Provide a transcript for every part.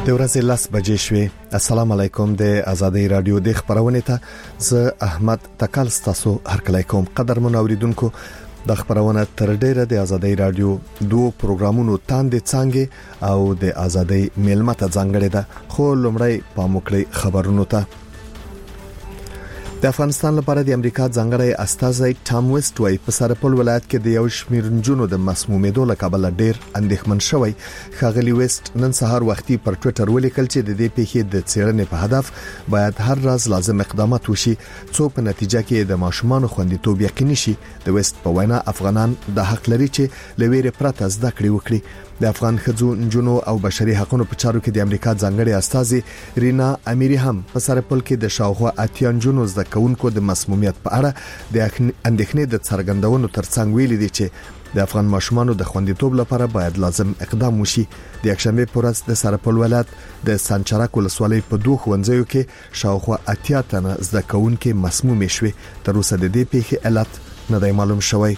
د ورځې 10 بجې شوې. السلام علیکم. د آزادۍ رادیو د خبرونه ته زه احمد تکل تاسو هرکلی کوم. قدرمن اوریدونکو، د خبرونه تر ډیره د آزادۍ رادیو دوه پروګرامونو تاندې څنګه او د آزادۍ میلمه ته ځانګړې ده. خو لومړی پاموکړی خبرونو ته. د افغانستان لپاره د امریکا ځانګړی استازی ټام ویسټ وايي په سرپل ولایت کې د یو شمېر نجونو د مسمومیدو له کبله ډېر اندېښمن شوی. ښاغلي ویسټ نن سهار وختي پر ټوئیټر ولیکل چې د دې پیښې د څېړنې په هدف باید هر راز لازم اقدامات وشي څو په نتیجه کې د ماشومان خوندیتوب یقیني شي. د ویسټ په وینا افغانان د حق لري چې لویره پرته زده کړې وکړي. د افغان ښځو، نجونو او بشري حقوقو په چارو کې د امریکا ځانګړي استازي رینا امیری هم په سرپل کې د شاوخوا اتیا نجونو زده کوونکو د مسمومیت په اړه د اندېښنې د څرګندونو ترڅنګ ویلي دي چې د افغان ماشومانو د خوندیتوب لپاره باید لازم اقدام وشي. د یکشنبه پر ورځ د سرپل ولایت د سانچرک ولسوالۍ په دوه ښوونځیو کې شاوخوا اتیا تنه زده کوونکو مسموم شوي. تر اوسه د دې پیښې علت نه دی معلوم شوی.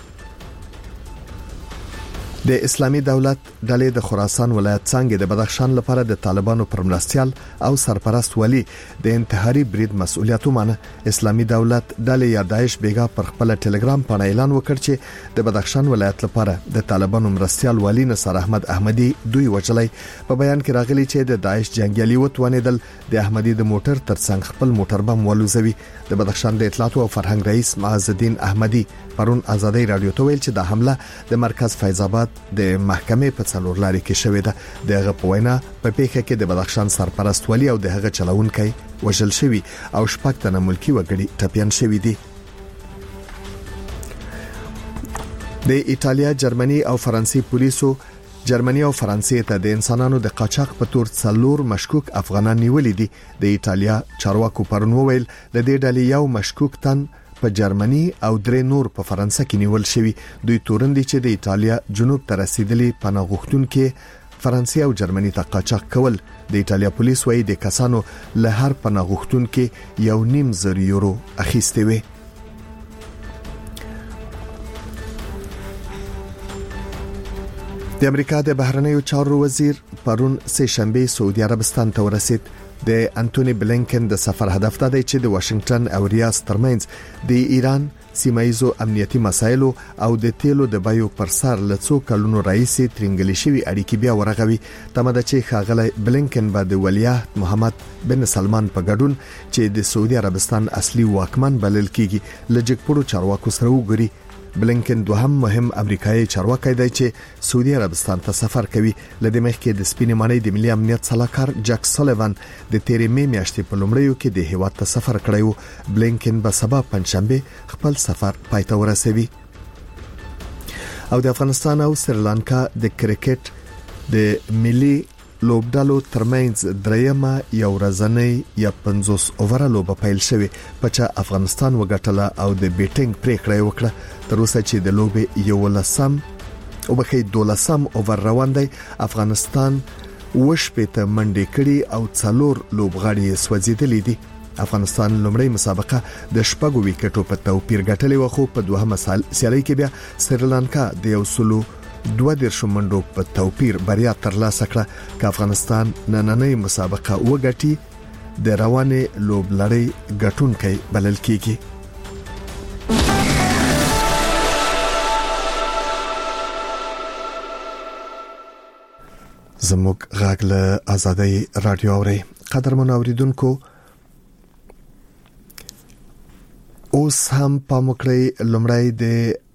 د اسلامي دولت ډلې د خراسان ولایت څنګه د بدخشان لپاره د طالبانو پر مرستيال او سرپرست ولی د انتحاري برید مسؤلیت ومنه. اسلامي دولت ډلې یا داعش بیګا پر خپل ټلګرام باندې اعلان وکړ چې د بدخشان ولایت لپاره د طالبانو مرستيال ولی نصر احمد احمدي دوی وجلای. په بیان کې راغلي چې د داعش جنگیالي وتوانیدل د احمدي د موټر ترڅنګ خپل موټر بم ولوزوي. د بدخشان د اطلاعات او فرهنګ رئیس معز الدین احمدي پرون آزادۍ رادیو ته ویل چې د حمله د مرکز فیض آباد د محکمې په څلور لارې کې شوې ده. دغه په وینا په پیښه کې د بدخشان سرپرست ولی او دغه چلوونکی وژل شوی او شپږ تنه ملکی وګړي ټپيان شوی دي. د ایتالیا، جرمني او فرانسې پولیسو جرمني او فرانسې ته د انسانانو د قاچاق په تور څلور مشکوک افغانان نیولې دي. د ایتالیا چارواکو پرون وویل د دې ډلې یو مشکوک تن په جرمني او درې نور په فرانسه کې نیول شوی. دوی تورن دي چې د ایتالیا جنوب ته رسیدلي پناه غوښتونکو فرانسې او جرمني ته قاچاق کول. د ایتالیا پولیس وايي د کسانو له هر پناه غوښتونکو 1.5 یورو اخیستي وي. د امریکا د بهرنیو چارو وزیر پرون سه شنبه سعودي عربستان ته ورسید. د انټونی بلینکن د سفر هدف دا دی چې د واشنگټن او ریاض ترمنځ د ایران سیمایزو امنیتي مسایلو او د تیلو د بایو پر سر لڅو کلونو رئیس ترنګلی شوی اړیکې بیا ورغوي. تمه ده چې ښاغلی بلینکن به د ولیعهد محمد بن سلمان په ګډون چې د سعودي عربستان اصلي واکمن بلل کیږي لږ پړو چارواکو سره وګوري. بلینکن دوهم مهم امریکایي چارواکي دی چې سعودي عربستان ته سفر کوي. لدې مخکې د سپینې ماڼۍ د ملي امنیت صلاحکار جک سولیوان د تیرې مې میاشتې په لومړیو کې د هیواد ته سفر کړی و. بلینکن به سبا پنځشنبه خپل سفر پای ته ورسوي. او د افغانستان او سریلانکا د کرکټ د ملي لوبډالو ترمنځ دریمه یو ورځنۍ یا 50 اوور لوبه پیل شوه په چې افغانستان وګټله او د بیټینګ پریکړه وکړه. تر اوسه چې د لوبې یو لسم او بخې 12 اوور روان دی. افغانستان وشپته منډې کړي او څلور لوبغاړي سوځیدلې دي. افغانستان لومړی مسابقه د شپږو وکټو په توپیر ګټلې و، خو په دوهمه سیالي کې بیا سریلانکا د یو سلو 2 منډو په توپیر بریا ترلاسه کړه. که افغانستان نننۍ مسابقه وګټي د روانې لوبلړۍ ګټونکي بلل کیږي. زموږ غږ له آزادۍ رادیو اوري. قدرمن اوریدونکو، اوس هم پاموکړی لومړی د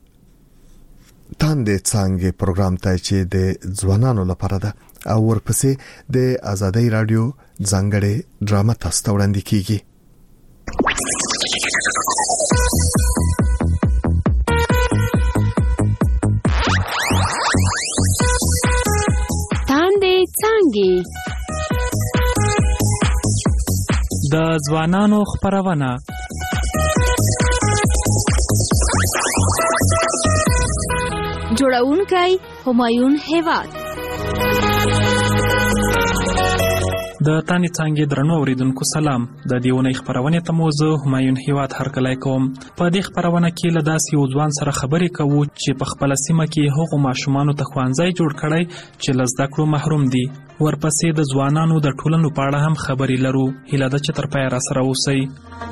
تاندې څنګه پروګرام ته چې د ځوانانو لپاره ده او ورپسې د آزادۍ رادیو ځانګړې ډرامه تاسو ته وړاندې کیږي. تاندې څنګه د ځوانانو خبرونه جوړونکی همایون هیواد. د تانې څانګې درنو اوریدونکو سلام. د دې اونۍ خپرونې ته مو زه همایون هیواد هرکلی کوم. په دې خپرونه کې له داسې یو ځوان سره خبرې کوو چې په خپله سیمه کې هغو ماشومانو ته ښوونځی جوړ کړی چې له زده کړو محروم دي. ورپسې د ځوانانو د ټولنو په اړه هم خبرې لرو. هیله ده چې تر پایه راسره اوسئ.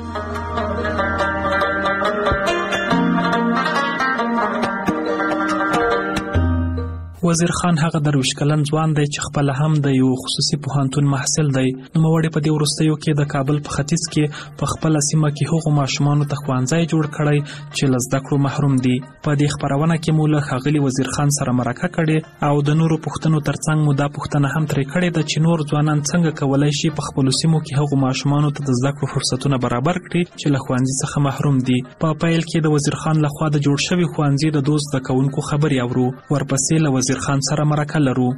وزیر خان هغه درویش کلن ځوان دی چې خپله هم د یو خصوصي پوهنتون محصل دی. نوموړي په دې وروستیو کې د کابل په ختیځ کې په خپله سیمه کې هغو ماشومانو ته ښوونځی جوړ کړی چې له زده کړو محروم دي. په دې خپرونه کې مو له ښاغلي وزیر خان سره مرکه کړې او د نورو پوښتنو ترڅنګ مو دا پوښتنه هم ترې کړې ده چې نور ځوانان څنګه کولی شي په خپلو سیمو کې هغو ماشومانو ته د زده کړو فرصتونه برابر کړي چې له ښوونځي څخه محروم دي. په پیل کې د وزیر خان لخوا د جوړ شوي ښوونځي د دوست زده کوونکو خبرې اورو. ورپسې له وزیر خان سره مرکه لرو.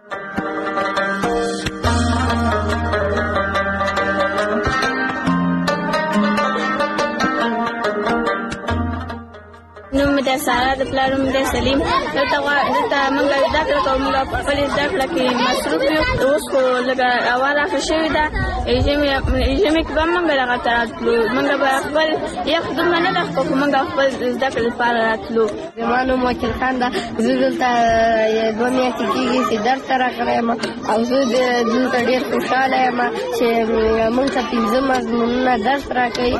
د سارا د پلار نوم دی سلیم. دلته موږ زده کړه کوو. موږ په خپلې زده کړه کې مصروف یو. اوس خو لږه هوا راښه شوې ده. ژمي کې به موږ دغه ته راتلو. موږ به خپل یخ دومره نه ده خو موږ خپل زده کړې لپاره راتلو. زما نوم وکیل خان ده. زه دلته 2 میاشتې کېږي چې درس ته راغلی یم او زه دلته ډېر خوشحاله یم چې موږ ته 15 مضمونونه درس راکوي.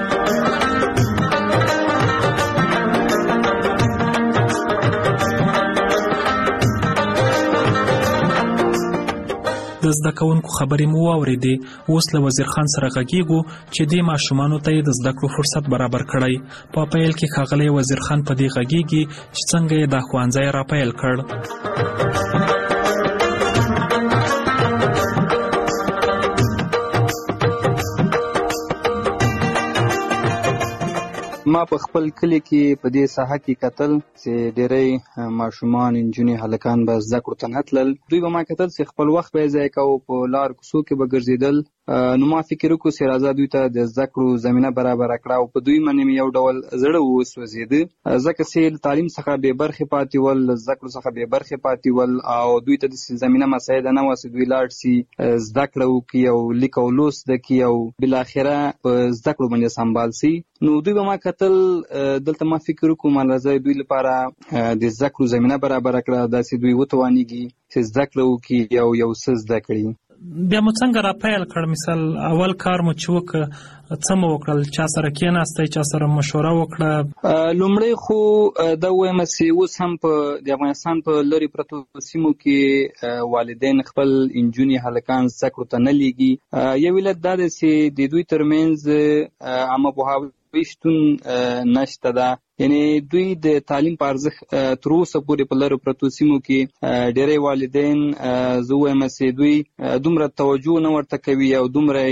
د زده کوونکو خبرې مو واورېدې. اوس له وزیر خان سره غږیږو چې دې ماشومانو ته یې د زده کړو فرصت برابر کړی. په پیل کې ښاغلی وزیر خان په دې غږیږي چې څنګه یې دا ښوونځی راپیل کړ. ما په خپل کلی کې په دې ساحه کې کتل چې ډېری ماشومان نجونې هلکان به زده کړو ته نه تلل. دوی به ما کتل چې خپل وخت به یې ضایع کوو، په لار کوڅو کې به ګرځېدل. نو ما فکر وکړو چې راځه دوی ته د زده کړو زمینه برابره کړه او په دوی باندې مې یو ډول زړه وسوځېده ځکه چې له تعلیم څخه بې برخې پاتې ول، له زده کړو څخه بې برخې پاتې ول او دوی ته داسې زمینه مساعده نه وه چې دوی لاړ شي زده کړه وکړي او لیک او لوست زده کړي او بالاخره په زده کړو باندې سمبال شي. نو دوی به ما کتل دلته ما فکر وکړو ما راځه دوی لپاره د زده کړو زمینه برابره کړه داسې دوی وتوانېږي چې زده کړه وکړي او یو څه زده کړي. بیا مو څنګه راپیل کړ؟ مثال اول کار مو چې وکړ څه مو وکړل؟ چا سره کېناستئ؟ چا سره مشوره وکړه؟ لومړی خو دا ووایم چې اوس هم په د افغانستان په لرې پرتو سیمو کې والدین خپل نجونې هلکان زده کړو ته نه لیږي. یو علت دا دی چې د دوی ترمنځ عامه پوهاوی شتون نشته ده. یعنی دوی د تعلیم په ارزښت تر اوسه پورې په لرو پرتو سیمو کې ډېری والدین زه وایم چې دوی دومره توجه نه ورته کوي او دومره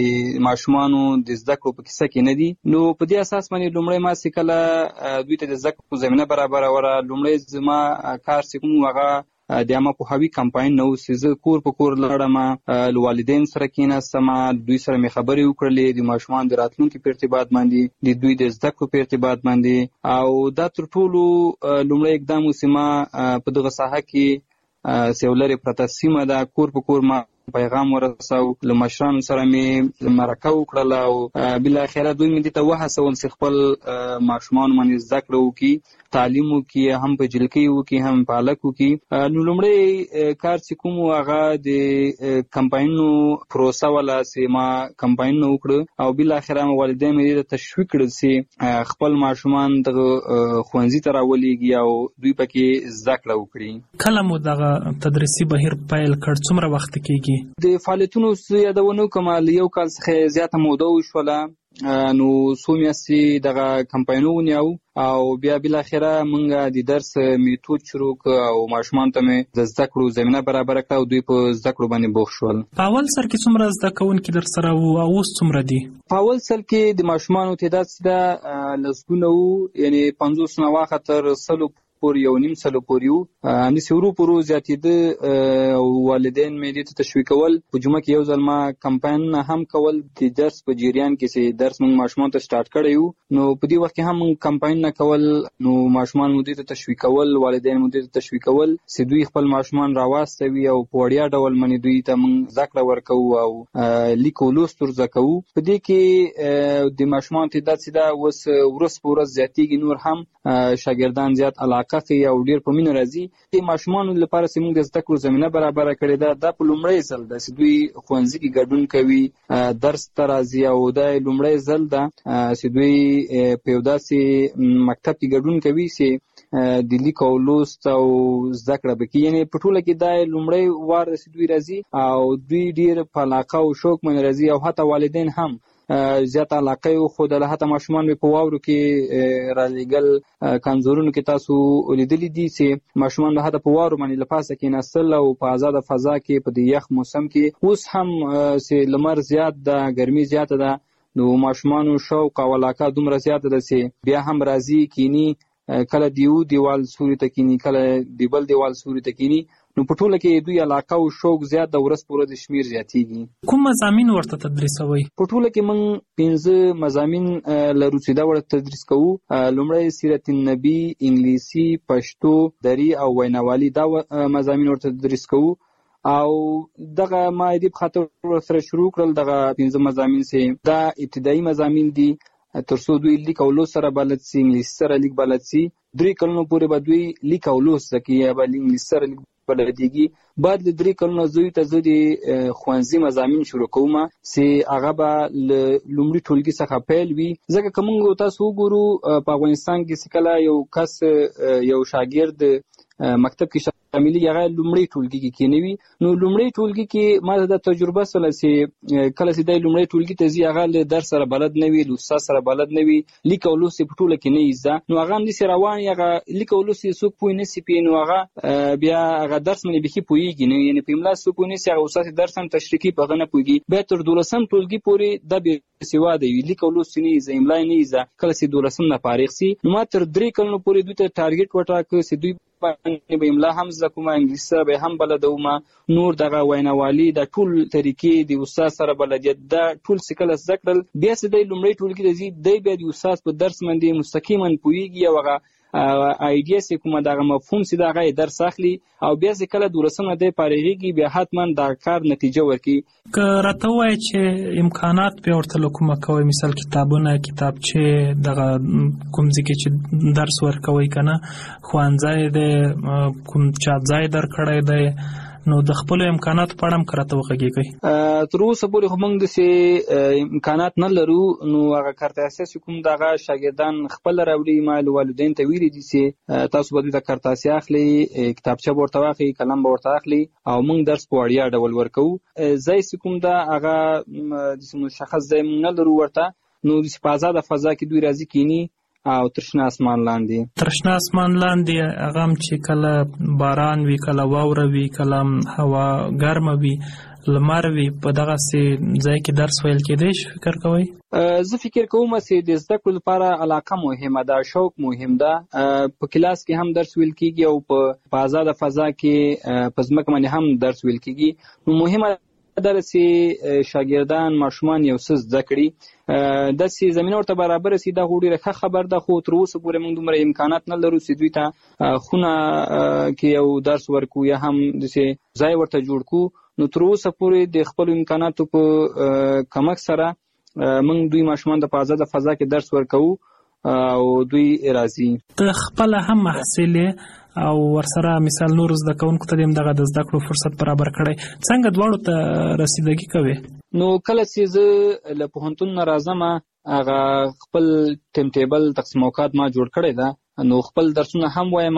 د ماشومانو د زده کړو په کیسه کې نه دي. نو په دې اساس باندې لومړی ما چې کله دوی ته د زده کړو زمینه برابروله، لومړی زما کار چې کوم هغه د عامه پوهاوي کمپاین نه و چې زه کور په کور لاړم، له والدین سره کېناستم، دوی سره مې خبرې وکړلې د ماشومانو د راتلونکي په ارتباط باندې، د دوی د زده کړو په ارتباط باندې. او دا تر ټولو لومړی اقدام و چې ما په دغه ساحه کې چې یو لرې پرته سیمه ده کور په کور ما پیغام ورساو، له مشرانو سره مې مرکه وکړله او بالاخره دوی مې دې ته وهڅول چې خپل ماشومان باندې زده کړه وکړي، تعلیم وکړي، هم په جلکۍ وکړي هم په هلک وکړي. نو لومړی کار چې کوم هغه د کمپاینونو پروسه وله چې ما کمپاینونه وکړه او بالاخره مې والدین مې دې ته تشویق کړل چې خپل ماشومان دغه ښوونځي ته راولېږي او دوی پکې زده کړه وکړي. کله مو دغه تدریسي بهیر پیل کړ؟ څومره وخت کېږي؟ د فعالیتونو یادونه وکړم له یو کال څخه زیاته موده وشوله. نو څو میاشتې دغه کمپاینونه ونیو او بیا بالاخره موږ د درس میتود شروع کړ او ماشومان ته مې د زده کړو زمینه برابره کړه او دوی په زده کړو باندې بوخت شول. په اول سر کې څومره زده کوونکي در سره وو او اوس څومره دي؟ په اول سر کې د ماشومانو تعداد چې ده لسګونه وو، یعنې 50 نه واخه تر 100 پورې 1.5 سال پورې وو اندې سورو پورو زیاتېده والدین مې دې ته تشویق کول په جمعه کې یو ځل ما کمپاین هم کول د درس په جریان کې چې درس موږ ماشومان ته سٹارټ کړی یو نو په دې وخت کې هم کمپاین نه کول نو ماشومان مو دې ته تشویق کول والدین مو دې ته تشویق کول چې دوی خپل ماشومان راوستوي او په وړیا ډول باندې دوی ته موږ زده کړه ورکوو او لیکو لوست ورزده کوو په دې کې د ماشومان تعداد سیده اوس ورځ په ورځ زیاتېږي نور هم شاګردان زیات علاقه کوي او ډېر په مینه راځي د ماشومانو لپاره چې موږ د زده کړو زمینه برابره کړې ده دا په لومړی ځل ده چې دوی ښوونځي کې ګډون کوي درس ته راځي او دا لومړی ځل ده چې دوی په یو داسې مکتب کې ګډون کوي چې د لیک او لوست او زده کړه به کوي یعنې په ټوله کې دا لومړی وار ده چې دوی راځي او دوی ډېر په علاقه او شوق باندې راځي او حتی والدین هم زیات علاقه یو خو د حتی ماشومان په واورو کې را لېږل کانزورونو کې تاسو ولیدلی دي چې ماشومان حتی په واورو باندې لپاسه کې نستل او په آزاده فضا کې په د یخ موسم کې اوس هم چې لمر زیات ده ګرمي زیاته ده نو ماشومانو شوق او علاقه دومره زیاته ده چې بیا هم راځي کینی کله دیو دیوال سوري ته کینی کله دی بل دیوال سوري ته کینی نو په ټوله کې دوی علاقه او شوق زیات د ورځ پر ورځ شمیر زیاتېږي کوم مضامین ورته تدریسوي په ټوله کې موږ 15 مضامین لرو چې دا ورته تدریس کوو لومړی سیرت النبی انګلیسي پښتو دري او ویناوالي دا مضامین ورته تدریس کوو او دغه ما دې په خاطر سره شروع کړل دغه 15 مضامین سه دا ابتدایي مضامین دي ترڅو دوی لیک او لوست سره بلد سي انګلیسي سره لیک بلد سي 3 کلونو پورې به دوی لیک او لوست کوي یا به انګلیسي سره لیک بلدیږي بعد له 3 کلونو زوی ته زه د ښوونځي مضامین شروع کوم چې هغه به لومړي ټولګي څخه پیل وي ځکه که موږ تاسو وګورو په افغانستان کې چې کله یو کس یو شاګرد مکتب کې شاملي هغه لومړی ټولګي کې کېنوي نو لومړی ټولګي کې ما د تجربه سره چې کله چې د لومړی ټولګي ته ځي هغه له درس سره بلد نه وي له استاد سره بلد نه وي لیک او لوست په ټوله کې نه یزه نو هغه هم د روان هغه لیک او لوست څوک پوي نه سي پي نو هغه بیا هغه درس باندې بخي پويږي نو یعنی په املا څوک پوي نه سي هغه استاد درس هم تشریحي په غنه پويږي به تر 12 ټولګي پورې د به سیوا دی لیک او لوست نه یزه املا نه یزه کله چې 12 نه فارغ سي نو ما تر 3 کلونو پورې دوی ته ټارګټ وټاکه چې دوی باندې به املا هم زده کوم انګلیسي به هم بلدوم نور دغه ویناوالي د ټول طریقې د استاد سره بلدیت د ټول سکل زده کړل بیا چې د لومړی ټولګي د زی دی بیا د استاد په درس باندې مستقیما پويږي او هغه ایډیا چې کومه دغه مفهوم چې دغه درس اخلي او بیا چې کله دورسمه د پارېږي بیا حتما د کار نتیجه ورکړي که راته وایي چې امکانات په ورته کومه کوي مثال کتابونه کتابچې دغه کوم ځکه چې درس ورکوي کنه خوانځای د کوم چا ځای در کړی دی نو د خپل امکانات په اړه کراته وغږیږي تر اوسه پورې هم موږ د امکانات نه لرو نو هغه کارت اساس کوم دغه شاګردان خپل راوړي مال والدین ته ویلي دي چې تاسو به د کارت اساس اخلي کتابچه ورته واخلي قلم ورته اخلي او موږ درس په وړیا ډول ورکو زای کوم دا هغه د مشخص ځای نه لرو ورته نو د آزاد فضا کې دوی راځي کینی او ترشنا اسمان لاندې هغه چې کله باران وی کله واوره وی کله هوا ګرمه وی لمر وی په دغه سي ځای کې درس ویل کېدای شي فکر کوئ زه فکر کوم چې د زده کړو لپاره علاقه مهمه ده شوق مهم ده په کلاس کې هم درس ویل کېږي او په آزاد فضا کې په ځمکه باندې هم درس ویل کېږي نو مهمه ده چې شاګردان ماشومان یو څه زده کړي د سي زمينه ورته برابر سي دا غوډي ښه خبر ده خو تر اوسه پورې موږ دومره امکانات نه لرو چې دوی ته خونه کې یو درس ورکو یا هم د سي ځای ورته جوړ کو نو تر اوسه پورې د خپل امکاناتو په کمک سره موږ دوی ماشومان د آزاد فضا کې درس ورکو او دوی راځي ته خپل هم محصل او ورسره مثال نور زده کوونکو ته دغه د زده کړو فرصت برابر کړي څنګه دواړو ته رسیدګي کوي نو کله چې زه له پوهنتون نه راځم هغه خپل ټیم ټیبل تقسیم اوقات ما جوړ کړی ده نو خپل درسونه هم وایم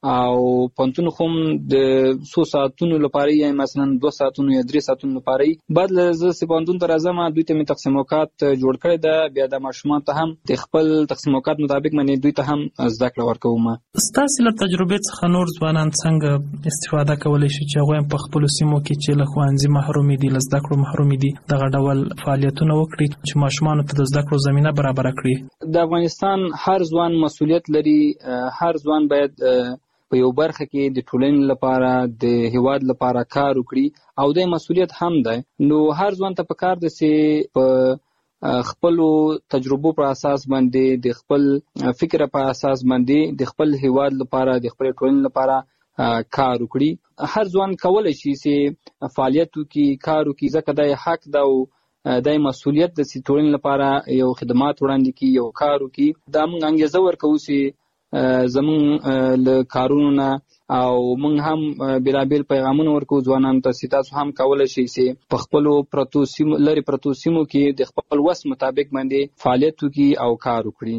او پونتون هم د 100 ساعتونو لپاره یا مثلا 2 ساعتونو یا 3 ساعتونو لپاره بعد له پونتون تر ازمه دوی ته تقسیم اوقات جوړ کړی دا بیا د ماشومان ته هم د خپل تقسیم اوقات مطابق باندې دوی ته هم زده کړه ورکوم. ستاسو له تجربې څخه نور ځوانان څنګه استفاده کولی شي چې هغه په خپل سیمو کې چې له ښوونځي محروم دي له زده کړو محروم دي دغه ډول فعالیتونه وکړي چې ماشومان ته د زده کړو زمينه برابر کړي؟ د افغانستان هر ځوان مسؤلیت لري، هر ځوان باید په یو برخه کې د ټولنې لپاره د هیواد لپاره کار وکړي او د مسؤلیت هم ده. نو هر ځوان ته پکار ده چې په خپل تجربو پر اساس باندې د خپل فکر په اساس باندې د خپل هیواد لپاره د خپل ټولنې لپاره کار وکړي. هر ځوان کولای شي چې فعالیت وکړي، کار وکړي، ځکه د حق ده او د مسؤلیت د ټولنې لپاره یو خدمات وړاندې کړي، یو کار وکړي. دا موږ انګیزه ورکوو چې زمون له کارونو نه او موږ هم بلابل پیغامونه ورکو ځوانانو ته چې تاسو هم کولای شئ چې په خپل پروتو سیمو کې د خپل وس مطابق باندې فعالیت وکړي او کار وکړي.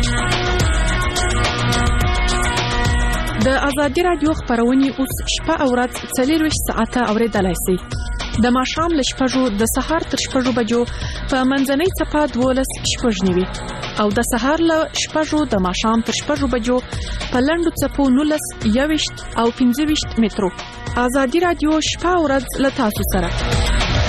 د ازادي رادیو خبرونه اوس شپه او ورځ 24 ساعته اوریدلای شئ. د ماښام له 6 د سهار تر 6 بجو په منځنۍ صفه 12:09 او د سهار له 6 د ماښام تر 6 بجو په لنډو صفو 19 21 او 25 مترو. ازادي رادیو شپه او ورځ له تاسو سره.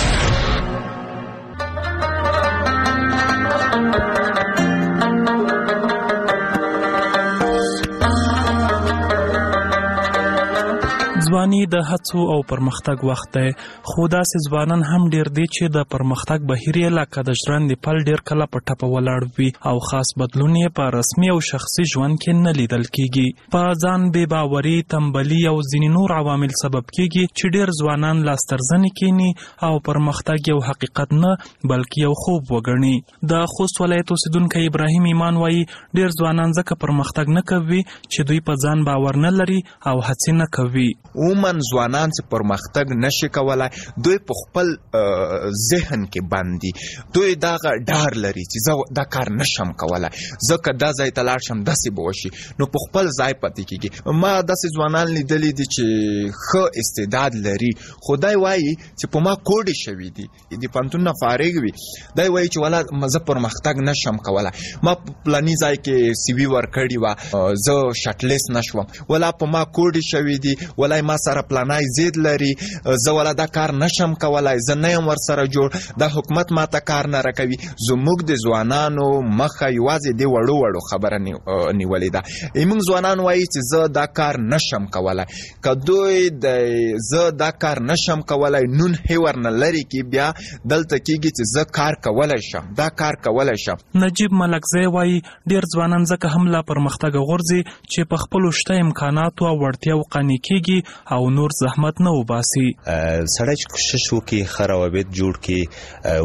ځواني د هڅو او پرمختګ وخت دی، خو داسې ځوانان هم ډیر دي چې د پرمختګ بهیر یې لکه د ژرندې پل ډیر کله په ټپه ولاړ وي او خاص بدلون یې په رسمي او شخصي ژوند کې نه لیدل کیږي. په ځان بې باوري، تنبلي او ځینې نور عوامل سبب کیږي چې ډیر ځوانان لاسترزنې کینی او پرمختګ یو حقیقت نه بلکې یو خوب وګڼي. د خوست ولایت اوسیدونکی ابراهیم ایمان وایي ډیر ځوانان ځکه پرمختګ نه کوي چې دوی په ځان باور نه لري او هڅې نه کوي. عموما ځوانان چې پرمختګ نشي کولای دوی په خپل ذهن کې باندې دوی دا ډار لري چې زه دا کار نشم کولای، ځکه دا ځای ته لاړ شم داسې به وشي، نو په خپل ځای پاتې کېږي. ما داسې ځوانان لیدلي دي چې ښه استعداد لري خو دی وایي چې په ما کوډې شوي دي، د پوهنتون نه فارغ وي، دی وایي چې والا زه پرمختګ نشم کولای، ما په پلاني ځای کې سی وي ورکړې وه، زه شټلیست نشوم، والا په ما کوډې شوي دي، والا ما سره پلانای زید لري، زه ولا دا کار نشم کولای، زه نه یم ورسره جوړ، دا حکومت ما ته کار نه راکوي. زموږ د ځوانانو مخه یوازې د وړو خبره نیولې ده. موږ ځوانان وایي چې زه دا کار نشم کولای، که دوی د زه دا کار نشم کولای نون هیور نه لري کې بیا دلته کېږي چې زه کار کولای شم، دا کار کولای شم. نجیب ملکزی وایي ډیر ځوانان ځکه هم لا پرمختګ غورځي چې په خپلو شته امکاناتو او وړتیاو قانع کېږي او نور زحمت نه وباسي. سړی چې کوشش وکړي ښه روابط جوړ کړي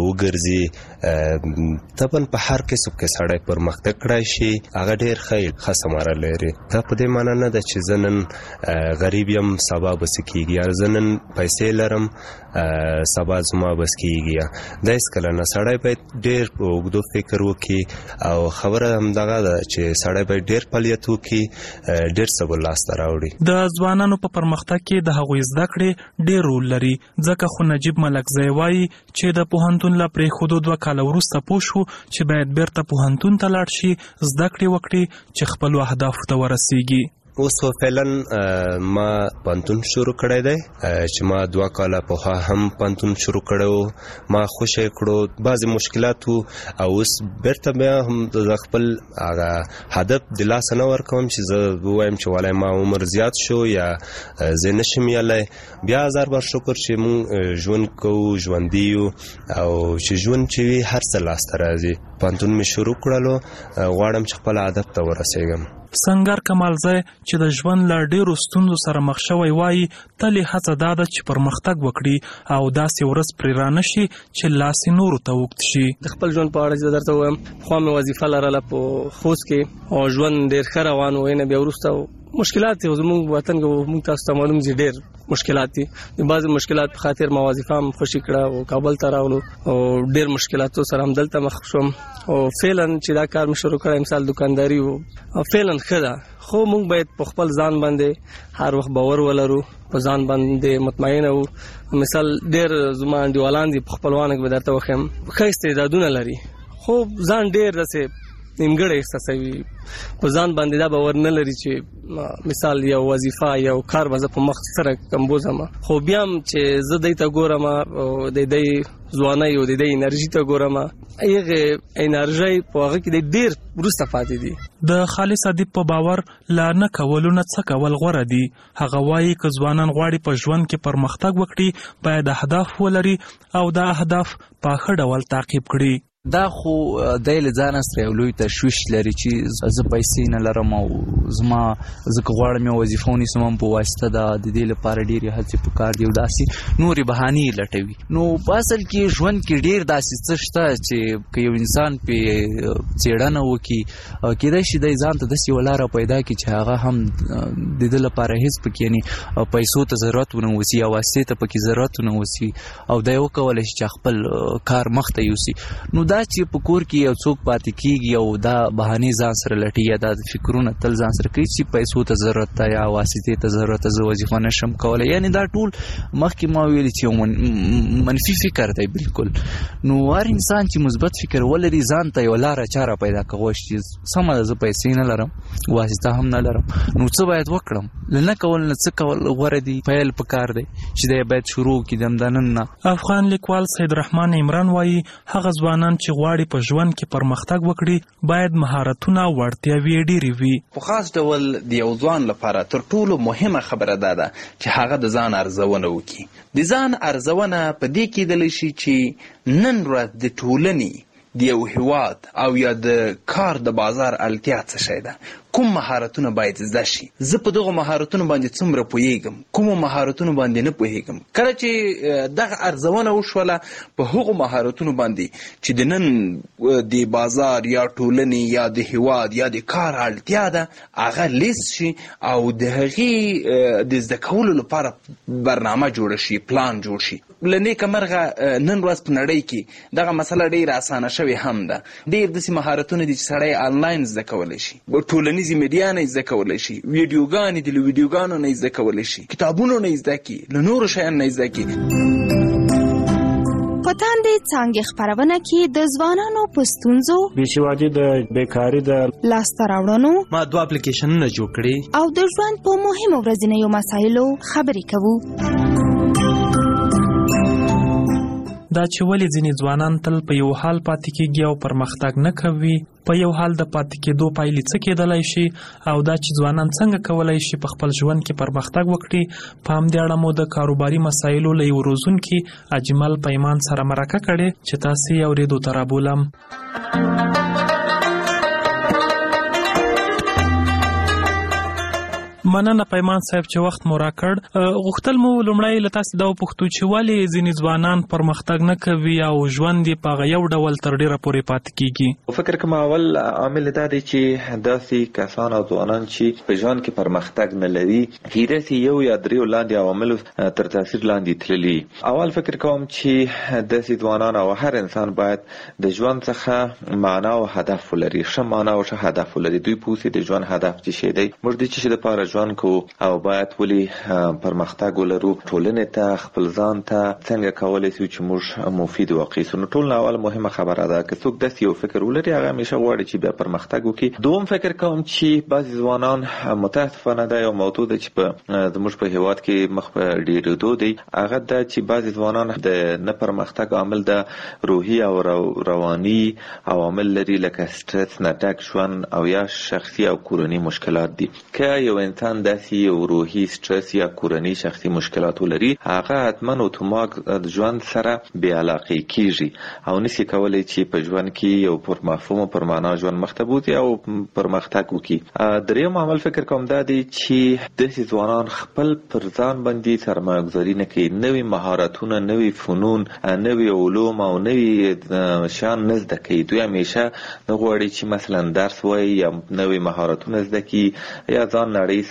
وګرځي طبعا په هر کسب کې سړی پرمختګ کړی شي هغه ډېر ښه ثمره لري. دا په دې معنی نه ده چې زه نن غریب یم سبا به څه کېږي، یا زه نن پیسې لرم سبا زما بس کېږي. دا هېڅکله نه، سړی باید ډېر په اوږدو فکر وکړي او خبره همدغه ده چې سړی باید ډېر فعالیت وکړي، ډېر څه به لاسته راوړي. د ځوانانو په پرمختګ کې د هغوی زده کړې ډېر رول لري، ځکه خو نجیب ملکزی وایي چې د پوهنتون له پرېښودو 2 کاله وروسته پوه شو چې باید بیرته پوهنتون ته لاړ شي، زده کړې وکړي چې خپلو اهدافو ته ورسیږي. اوس فعلا ما پوهنتون شروع کړی دی چې ما 2 کاله پخوا هم پوهنتون شروع کړی، ما خوشی کړو، بعضې مشکلات وو او اوس بیرته بیا هم د خپل هغه هدف د لاسه نه ورکوم چې زه ووایم چې والای ما عمر زیات شو یا زه نشم یلی. بیا هزار بار شکر چې مونږ ژوند کوو، ژوندي یو او چې ژوند چې وي هر څه لاسته راځي. پوهنتون مې شروع کړلو، غواړم چې خپل هدف ته ورسېږم. سنگر کمالزی چې د ژوند له ډیرو ستونزو سره مخ شوی وایي تل یې هڅه دا ده چې پرمختګ وکړي او داسې ورځ پرې رانشي چې لاس یې نورو ته اوږد شي. د خپل ژوند په اړه چې درته ووایم، پخوا مې وظیفه لرله په خوست کې او ژوند ډېر ښه روان و، نه بیا وروسته مشکلات دي زموږ وطن کې موږ تاسو ته معلوم دي ډېر مشکلات دي. د بعض مشکلات په خاطر ما وظیفه هم خوشي کړه او کابل ته راغلو او ډېر مشکلاتو سره هم دلته مخ شوم او فعلا چې دا کار مې شروع کړم مثال دکانداري او فعلا ښه ده، خو موږ باید په خپل ځان باندې هر وخت باور ولرو، په ځان باندې مطمئن وو. مثال ډېر زما انډیوالان دي په خپلوانو کې به درته وښیم ښه استعدادونه لري، خو ځان ډېر داسې نیمګړی احساسوي، په ځان باندې دا باور نه لري چې مثال یو وظیفه یو کار به زه په مخ سره کمبوزم. خو بیا هم چې زه دی ته ګورم او د دی ځوانۍ او د دی انرژي ته ګورم، هغه انرژي په هغه کې ډېر وروسته پاتې دي. د خالص ادیب په باور لا نه کولو نه څه کول غوره دي. هغه وایي که ځوانان غواړي په ژوند کې پرمختګ وکړي باید اهداف ولري او دا اهداف په ښه ډول تعقیب کړي. دا خو د له ځان سره یو لوی تشویش لري چې زه پیسې نه لرم او زما زه غواړم یو وظیفه ونیسم په واسطه د دې لپاره ډېرې هڅې پکار دي او داسې نورې بهانې لټوي. نو په اصل کې ژوند کې ډېر داسې څه شته چې که یو انسان پې څېړنه وکړي کېدای شي دی ځان ته داسې یوه لاره پیدا کړي چې هغه هم د ده لپاره هېڅ پکې یعنې پیسو ته ضرورت ونه اوسي یا واسطې ته پکې ضرورت ونه اوسي او دی وکولی شي چې خپل کار مخ ته یوسي. نو دا چې په کور کې یو څوک پاتې کېږي او دا بهانې ځان سره لټي یا دا فکرونه تل ځان سره کوي چې پیسو ته ضرورت ده یا واسطې ته ضرورت ده، زه وظیفه نشم کولی، یعنی دا ټول مخکې ما ویلي چې یو منفي فکر دی بالکل. نو هر انسان چې مثبت فکر ولري ځان ته یو لاره چاره پیدا کوي چې سمه ده زه پیسې نه لرم واسطه هم نه لرم، نو څه باید وکړم؟ له نه کول نه څه کول غوره دي، پیل پکار دی چې دی باید شروع کړي د همدنن نه. افغان لیکوال سید رحمان عمران وایي هغه ځوانان چې غواړي په ژوند کې پرمختګ وکړي باید مهارتونه او وړتیاوې ډېرې وي. په خاص ډول د یو ځوان لپاره تر ټولو مهمه خبره دا ده چې هغه د ځان ارزونه وکړي. د ځان ارزونه په دې کېدلی شي چې نن ورځ د ټولنې د یو هیواد او یا د کار د بازار اړتیا څه شی ده، کوم مهارتونه باید زده شي، زه په دغو مهارتونو باندې څومره پوهیږم، کومو مهارتونو باندې نه پوهیږم. کله چې دغه ارزونه وشوله په هغو مهارتونو باندې چې د نن د بازار یا ټولنې یا د هیواد یا د کار اړتیا ده هغه لیست شي او د هغې د زده کولو لپاره برنامه جوړه شي، پلان جوړ شي. له نیکه مرغه نن ورځ په نړۍ کې دغه مسله ډېره اسانه شوې هم ده. ډېر داسې مهارتونه دي چې سړی آنلاین زده کولی شي، ټولنیز میډیا نه زده کولی شي، ویډیوګانې دي له ویډیوګانو نه زده کولی شي، کتابونو نه زده کړي، له نورو شیانو نه زده کړي. په تاندې څانګې خپرونه کې د ځوانانو په ستونزو، بېسوادي د بیکاري د لاسته راوړنو، ما 2 اپلیکیشنونه جوړ کړي او د ژوند په مهمو ورځنیو مسایلو خبرې کوو. دا چې ولې ځینې ځوانان تل په یو حال پاتې کېږي او پرمختګ نه کوي، په یو حال د پاتې کېدو پایلې څه کېدلی شي او دا چې ځوانان څنګه کولی شي په خپل ژوند کې پرمختګ وکړي، په همدې اړه مو د کاروباري مسایلو له یو روزونکي اجمل پیمان سره مرکه کړې چې تاسې یې اورېدو ته رابولم. مننه پیمان صاحب چې وخت مو راکړ. غوښتل مو لومړی له تاسې دا وپوښتو چې ولې ځینې ځوانان پرمختګ نه کوي او ژوند یې په هغه یو ډول تر ډېره پورې پاتې کېږي؟ فکر کوم اول عامل دا دی چې داسې کسان او ځوانان چې په ژوند کې پرمختګ نه لري کېدای شي یو یا درېو لاندې عواملو تر تاثیر لاندې تللي. اول فکر کوم چې داسې ځوانان او هر انسان باید د ژوند څخه معنا او هدف ولري، ښه معنا او ښه هدف ولري. دوی پوهېږي د ژوند هدف څه شی دی، موږ د څه شي دپاره ژوند کوو او باید ولې پرمختګ ولرو، ټولنې ته خپل ځان ته څنګه کولی شو چې موږ مفید واقع سو. نو ټول اول مهمه خبره ده که څوک داسې یو فکر ولري هغه همیشه غواړي چې بیا پرمختګ وکړي. دوم فکر کوم چې بعضې ځوانان متاسفانه دا یو موضوع ده چې په زموږ په هیواد کې مخ په ډېرېدو دی، هغه ده چې بعضې ځوانان د نه پرمختګ عامل د روحي او رواني عوامل لري لکه سټرس نه ډک ژوند او یا شخصي او کورني مشکلات دي. که یو انسان داسې یو روحي سټرس یا کورني شخصي مشکلات ولري هغه حتما اتومات ژوند سره بې علاقې کېږي او نشي کولی چې په ژوند کې یو پر مفهوم او پر معنا ژوند مخ ته بوځي او پرمختګ وکړي. درېیم عامل فکر کوم دا دی چې داسې ځوانان خپل پر ځان باندې سرمایه ګذاري نه کوي، نوي مهارتونه، نوي فنون، نوي علوم او نوي شیان نه زده کوي. دوی همیشه نه غواړي چې مثلا درس وایي یا نوي مهارتونه زده کړي یا ځان نړۍ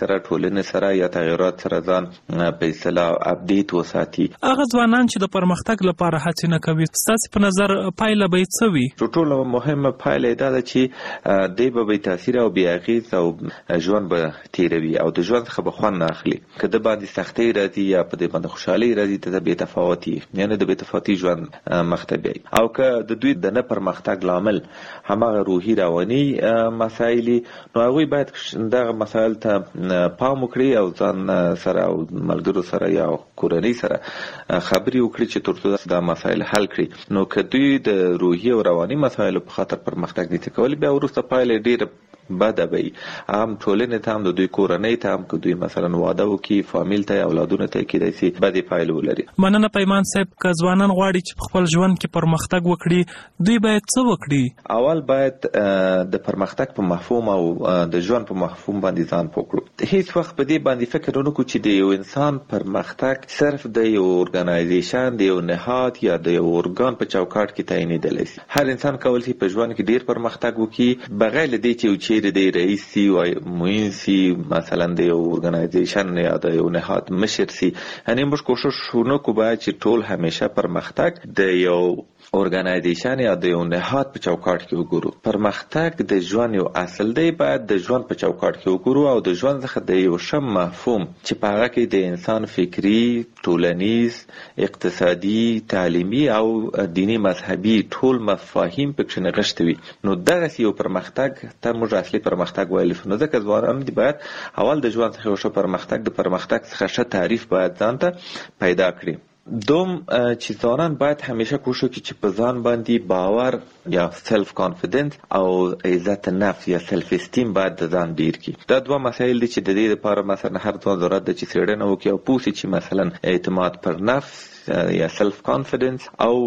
سره ټولنې سره یا تغیرات سره ځان په اصطلاح اپډیټ وساتي. هغه ځوانان چې د پرمختګ لپاره هڅې نه کوي، ستاسو په نظر پایله به څه وي؟ ټولو مهمه پایله دا ده چې دی به تاثیر او بې اغېز او ژوند به تیروي او د ژوند څخه به خوند نه اخلي. که د باندې سختۍ راځي یا په دې باندې خوشحالي راځي ته د بې تفاوتي یعنې د بې تفاوتي ژوند مخ ته بیایي. او که د دوی د نه پرمختګ لامل هماغه روحي رواني مسایل نو هغوی باید دغه مسایل ته پام وکړي او ځان سره او ملګرو سره یا کورنۍ سره خبرې وکړي چې ترڅو دا مسایل حل کړي. نو که دوی د روحي او رواني مسایلو په خاطر پرمختګ نشي کولی، بیا وروسته پایله ډېره بده وي. هم ټولنې ته هم د دوی کورنۍ ته هم که دوی مثلا واده وکړي، فامیل ته اولادونو ته کېدای شي بدې پایلې ولري. مننه پیمان صاحب. که ځوانان غواړي چې په خپل ژوند کې پرمختګ وکړي، دوی باید څه وکړي؟ اول باید د پرمختګ په مفهوم او د ژوند په مفهوم باندې ځان پوه کړو. هیڅ وخت په دې باندې فکر ونه کړو چې د یو انسان پرمختګ صرف د یو ارګنایزیشن، د یو نهاد یا د یو ارګان په چوکاټ کې تعینېدلی شي. هر انسان کولی شي په ژوند کې ډېر پرمختګ وکړي بغیر له دې چې د رئیس سی او معین سی مثلا د یو ارګنایزیشن یا د یو نهاد مشر سی. یعنی موږ کوشش وکړو باید چې ټول همیشه پرمختګ د یو ارګنایزیشن یا د یو نهاد په چوکاټ کې وګورو. پرمختګ د ژوند یو اصل دی، باید د ژوند په چوکاټ کې وګورو او د ژوند څخه د یو ښه مفهوم چې په هغه کې د انسان فکري، ټولنیز، اقتصادي، تعلیمي او دینی مذهبي ټول مفاهیم پکې نغښتي وي. نو دغسې یو پرمختګ ته موږ اصلي پرمختګ ویلی شو. نو ځکه ځوانان دي باید اول د ژوند څخه یو ښه پرمختګ د پرمختګ څخه ښه تعریف باید ځان ته پیدا کړي. دوم چې ځوانان باید همیشه کوشش وکړي چې په ځان باندې باور یا سلف کانفیډنس او عزت نفس یا سلف استیم باید د ځان ډیر کړي. دا دوه مسایل دي چې د دې لپاره مثلا هر ځوان ضرورت ده چې څېړنه وکړي او پوه شي چې مثلا اعتماد پر نفس یا سلف کانفیډنس او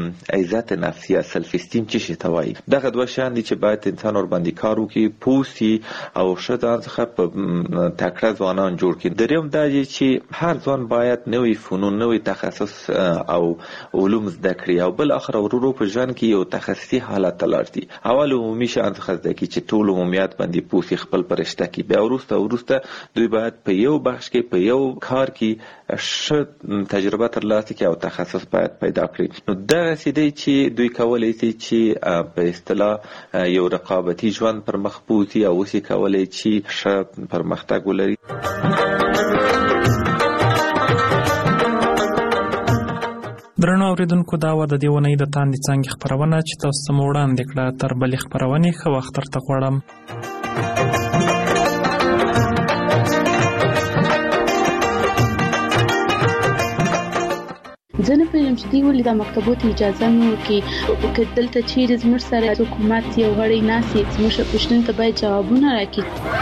عزت نفس یا سلف استیم څه شي ته وایي. دغه دوه شیان دي چې باید انسان ور باندې کار وکړي، پوه شي او ښه ځان څخه په تکړه ځوانان جوړ کړي. درېیم دا دی چې هر ځوان باید نوي فنون، نوي تخصص او علوم زده کړي او بل اخر ورو په ژوند کې یو تخصصي حالت ته لاړ شي. اول عمومي شیان څخه زده کړي چې ټول عمومیات باندې پوه شي، خپل پرشته کړي. بیا وروسته دوی باید په یو بخش کې په یو کار کې ښه تجربه ترلاسه کړي او تخصص باید پیدا کړي. نو دغسې دی چې دوی کولی شي چې په اصطلاح یو رقابتي ژوند پر مخ بوځي او اوس یې کولی چې ښه پرمختګ ولري. درنو اوریدونکو، دا وه د دې اونۍ د تاندې څانګې خپرونه چې تاسو ته مو وړاندې کړه. تر بلې خپرونې ښه وخت درته غواړم. زه نه پوهېږم چې دوی ولې دا مکتبو ته اجازه نه ورکوي. که دلته چیرې زموږ سره حکومت یو غړی ناست وي، زموږ پوښتنو ته باید جوابونه راکړي.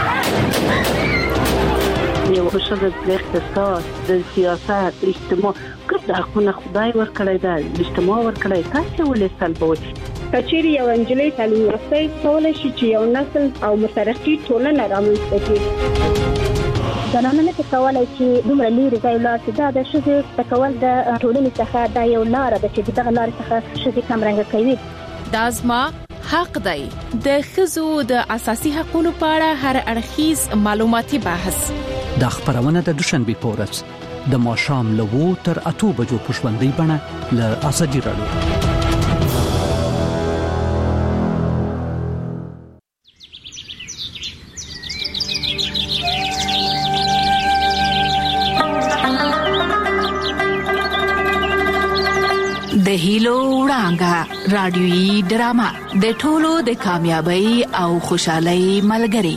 یو ښځه د اقتصاد، د سیاست، اجتماع ګډ حقونه خدای ورکړی ده، اجتماع ورکړی، تاسې ولې سلبوئ؟ که چیرې یو نجلۍ تعلیم یافته کولی شي چې یو نسل او مترقي ټولنه رامنځته کړي. زنانه نه کولی چې دومره لرې ځای ولاړ شي. دا د ښځې زده کول د ټولنې څخه دا یو لاره ده چې دغه لارې څخه ښځې کمرنګه کوي. دا زما حق دی. د ښځو د اساسي حقوقو په اړه هر اړخیز معلوماتي بحث. دا خبرونه د دوشنبه په ورځ د ماښام له 2 تر 8 بجو په ژوندۍ بڼه له ازادي راډیو. د هیلو وړانګه رادیويي ډرامه د ټولو د کامیابی او خوشحالۍ ملګری.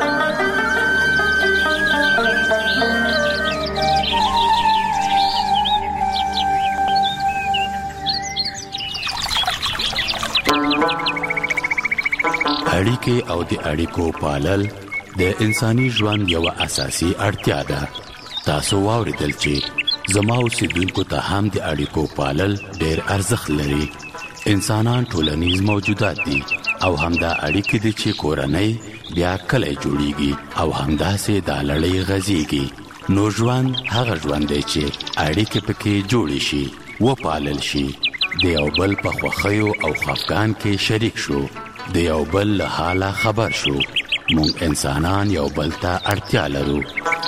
اړیکې او د اړیکو پالل د انساني ژوند یو اساسي اړتیا ده. تاسو واوریدل چې زما اوسیدونکو ته هم د اړیکو پالل ډېر ارزښت لري. انسانان ټولنیز موجودات دي او همدا اړیکې دي چې کورنۍ بیا کلی جوړیږي او همداسې دا لړۍ غځیږي. نو ژوند هغه ژوند دی چې اړیکې پکې جوړې شي، وپالل شي، د یو بل په خوښیو او خفګان کې شریک شو، د یو بل له حاله خبر شو، مونږ انسانان یو بل ته اړتیا لرو.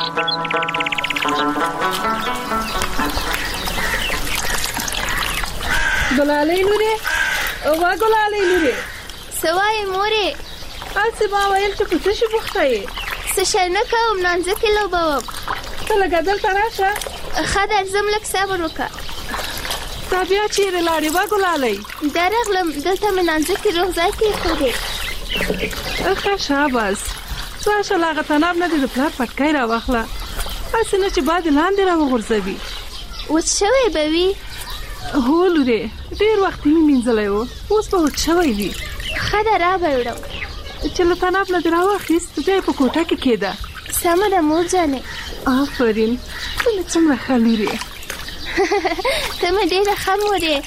ګلالۍ لورې، وا ګلالۍ لورې، څه وایې مورې؟ هسې ما ویل چې په څه شي بوخته یې؟ څه شی نه کوم، نانځکې لوبوم. ته لږه دلته راشه. ښه درځم، لږ صبر وکړه. تا بیا چیرې لاړې وا ګلالۍ؟ درغلم، دلته مې نانځکې روغ ځای کېښودې. ښه شاباس، راشه له هغه تناب نه دې د پلار پټکی راواخله، هسې نه چې باد یې لاندې راوغورځوي. وچ شوی به وي؟ هو لورې، ډېر وخت یې مې مینځلی و، اوس به وچ شوی وي. ښه ده، را به وړم. چې له تناب نه دې راواخیست، بیا یې په کوټه کې کېده. سمه ده مور جانې. آفرین، ته مې څومره ښه لورې. ته مې ډېره ښه مور یې.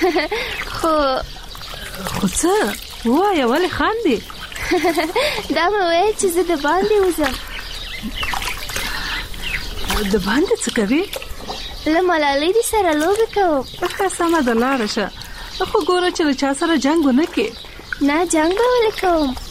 خو څه ووایه، ولې خاندې؟ دا مې ویل چې زه د باندې وځم. د باندې څه کوې؟ له ملالۍ دې سره لوبې کوم. ښه سمه ده، لاړه شه، خو ګوره چې له چا سره جنګ ونه کړې. نه، جنګ به ولې کوم.